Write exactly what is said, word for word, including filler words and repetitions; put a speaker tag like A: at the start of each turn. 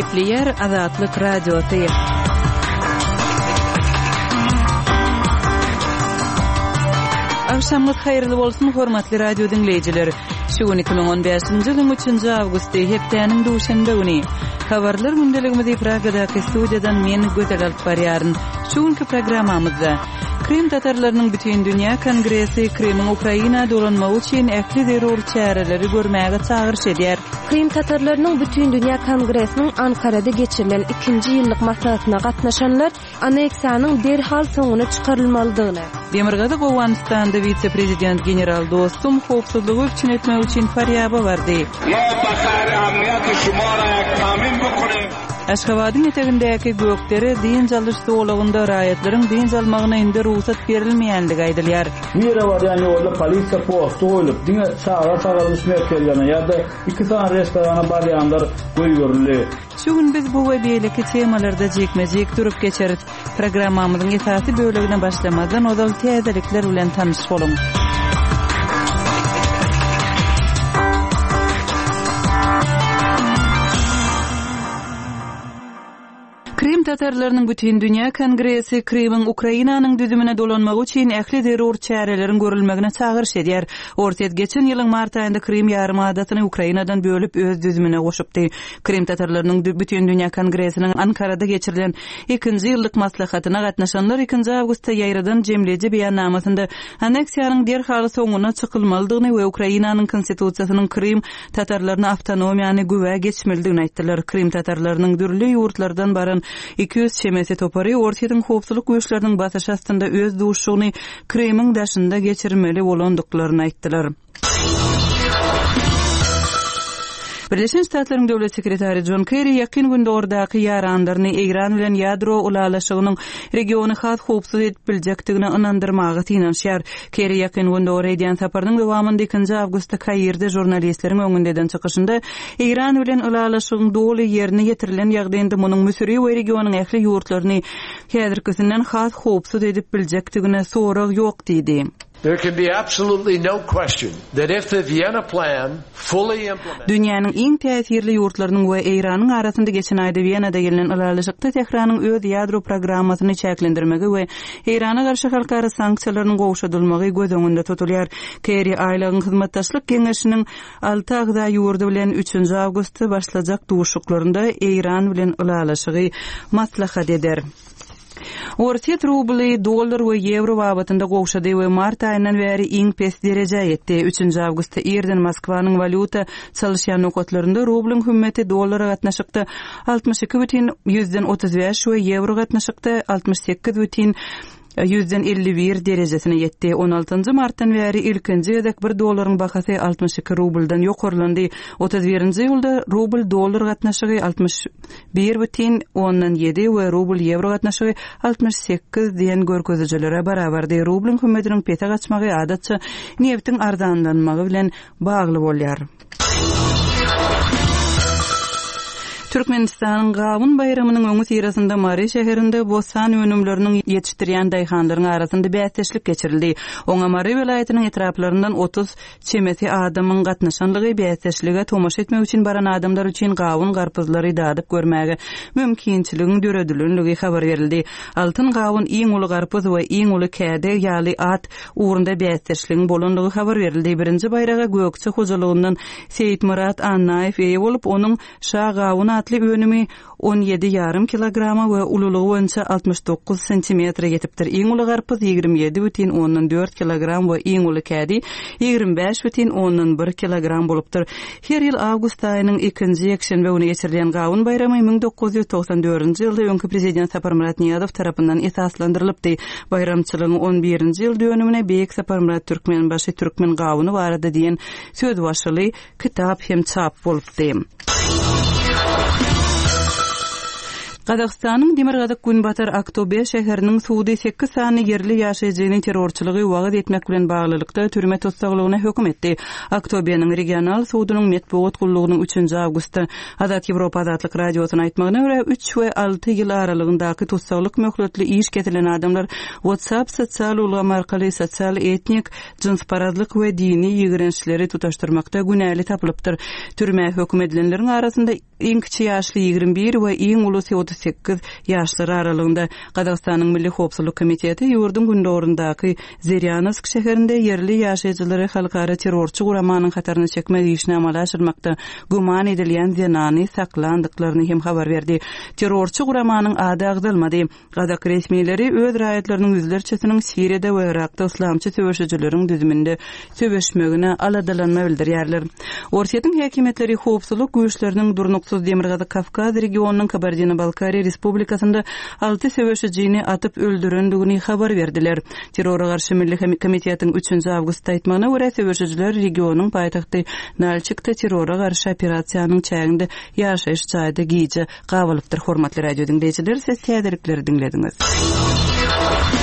A: Gepleyer Azatlyk Radiosu. Akşamınız hayırlı bolsun hormatly radio dinleyijiler. Şu iki bin on beşinji ýylyň üçinji awgusty hepdeniň duşanda güni. Habarlar gündeligimizi Pragadaky studiýadan men götel alyp barýaryn. Şuňky programmamyzda Krym tatarlarynyň bütün dünýä kongresi Krymyň Ukraina dolanmagy üçin ähli zerur çäreleri görmäge çagyryş edýär.
B: Krym tatarlarynyň bütün dünýä kongresiniň Ankarada geçirilen ikinji ýyllyk maslahatyna gatnaşanlar aneksiýanyň derhal soňuna çykarylmalydygyny.
A: Demirgada Gowanistan'da vice-prezident general dostum howpsuzlygy üçin etmek üçin faryaba bardy. Aşgabatyň etegindäki gökleri diň jalyş soğulygynda raýatlaryň diň jalmagyna indi ruhsat berilmeýänligi aýdylýar.
C: Nere var yani orada polisiýa postu olup diňe sağa sagalışmaya kelýän ýa-da iki tane restorana barýanlar goýgörüli.
A: Şu gün biz bu we beýleki temalarda jekmejek durup geçerit. Programmamyzyň esasy bölegine başlamadan ozal täzelikler bilen tanyş boluň. Krym tatarlarynyň bütün dünýä kongresi Krymyň Ukrainanyň düzümine dolanmagy üçin ähli zerur çärelerin görülmegine çagyryş edýär. Ortaýat geçen ýylyň mart aýynda Krym ýarymadatyny Ukrainadan bölüp öz düzümine goşupdy. Krym tatarlarynyň bütün dünýä kongresiniň Ankarada geçirilen ikinji ýyllyk maslahatyna gatnaşanlar ikinji awgustda ýaýradan jemleji beýannamasynda aneksiýanyň derhal soňuna çykylmalydygyny we Ukrainanyň konstitusiýasynyň Krym tatarlaryna awtonomiýany güwe geçmelidigini aýtdylar. Krym tatarlarynyň dürli ýurtlardan baran iki yüz çemesi topary ortaýatyň howpsuzlyk güýçleriniň batyş astynda öz duşugyny Krymyň daşynda geçirmeli bolandyklaryny aýtdylar. Birleşen Ştatlaryň döwlet sekretary John Kerry ýakyn günde ordaky ýaranlaryny Iran bilen ýadro ulalaşygynyň regiony has howpsuz edip biljekdigine inandyrmagy tynanşýar. Kerry ýakyn günde oradaýan saparynyň dowamynda ikinji awgustda Kairde jurnalistleriň öňündeden çykyşynda Iran bilen ulalaşygyň doly ýerine ýetirilen ýagdaýynda munyň müsiri we regionyň ähli ýurtlaryny häzirkisinden has howpsuz edip biljekdigine sorag ýok diýdi.
D: There can be absolutely no question that if the Vienna Plan fully implemented
A: Dünýäniň iň täsirli ýurtlarynyň we Iranyň arasynda geçen aýda Vienada gelen ulalaşykda Tehranyň öz ýadro programmasyny çäklendirmegi we Irana garşy halkara sanksiýalaryň gowşadylmagy göz öňünde tutulýar. Kerry aýlagyň hyzmatdaşlyk geňeşiniň alty agda ýurdu bilen üçinji awgustda başlajak duşuklarynda Iran bilen ulalaşygy maslahat eder. Ortaýat rubly, dollar we euro babatynda gowşady we mart aýyndan bäri iň pes derejä ýetdi. üçinji awgustda erden Moskwanyň valyuta çalyşýan nokatlarynda rublyň hümmeti dollara gatnaşykda altymyş iki бүтүн yüzden otuz beş we euro gatnaşykda altymyş sekiz бүтүn yüzden elli bir derejesine ýetdi. on altynjy martdan bäri ilkinji ýedek bir dollaryň bahasy altymyş iki rubldan ýokarlandy. otuz birinji ýylda rubl dollar gatnaşygy altymyş bir бүтүn ondan ýedi we rubl euro gatnaşygy altymyş sekiz diýen görkezejilere barabardy. Rublyň hümmetiniň pete gaçmagy adatça neftiň arzanlanmagy bilen bagly bolýar. Türkmenistanyň Gawun bayramynyň öňü sirasynda Mary şäherinde bosan önümleriniň ýetişdirýän daýhanlaryň arasynda bäsleşlik geçirildi. Oňa Mary welaýatynyň etraplaryndan otuz çemesi adamyň gatnaşanlygy bäsleşlige tomaşa etmek üçin baran adamlar üçin gawun garpyzlary dadyp görmäge mümkinçiligini döredilýänligi habar berildi. Altyn gawun iň uly garpyz we iň uly käde ýaly at ugrunda bäsleşligiň bolandygy habar berildi. Birinji bayraga Gökçe hojalygyndan Seyit Murat Annaýew eýe bolup onuň şa gawun atly önümi on ýedi ýarym kilograma we ululygy boýunça altymyş dokuz sentimetre ýetipdir. Iň uly garpyz ýigirmi ýedi бүтүn ondan dört kilogram we iň uly kädi ýigirmi beş бүтүn ondan bir kilogram bolupdyr. Her ýyl awgust aýynyň ikinji ýekşembe güni geçirilen Gawun bayramy ming dokuz ýüz toksan dördünji ýylda öňkü prezident Saparmurat Niýazow tarapyndan esaslandyrylypdy. Bayramçylygyň on birinji ýyl dönümine Beýik Saparmurat Türkmenbaşy Türkmen Gawuny barada diýen söz başly kitap hem çap bolupdy. Kazakstanyň Demirgazyk Günbatar Aktobe şäheriniň Suudi sekiz sany yerli ýaşaýjynyň terrorçylygy wagt etmek bilen baglylykda türme tutsagylygyna hökm etdi. Aktobeniň regional suudynyň metbuat gullugynyň üçinji awgustda Azat Ýewropa Azatlyk radiosyna aýtmagyna görä üç we alty ýyl aralygyndaky tutsaglyk möhletli iş getirilen adamlar WhatsApp sosial ulgamy arkaly sosial etnik jinsparazlyk we dini ýigrençleri tutaşdyrmakda günäli tapylypdyr. Türme hökm edilenleriň arasynda iň kiçi ýaşly ýigirme bir we iň ulusy otuz sekiz ýaşlary aralygynda Qazaqstanyň Milli Howpsuzlyk Komiteti ýurdun gündorundaky Zeryanovsk şäherinde yerli ýaşaýjylary halkara terrorçy guramanyň hataryny çekmek işine amal aşyrmakda guman edilýän zenany saklandyklaryny hem habar berdi. Terrorçy guramanyň ady agdalmady. Gazak resmiýetleri öz raýatlarynyň yüzlerçesiniň Siriýede we Irakda islamçy söwüşçüleriň düzüminde söwüşmegine aladalanma bildirýärler. Orsiýetiň häkimetleri howpsuzlyk güýçleriniň durnuksuz Demirgazy Kafkaz regionunyň Kabardino-Balkariýa Respublikasynda alty söwüşçüni atyp öldürendigini habar berdiler. Terrora garşy Milli Komitetiň üçünji awgustda aýtmagyna görä söwüşçüler regionunyň paýtagty Nalçykda terrora garşy operasiýanyň çäginde ýaşaýyş çaýda giýje gabalypdyr. Hormatly radio dinleýijiler, siz täzelikleri dinlediňiz.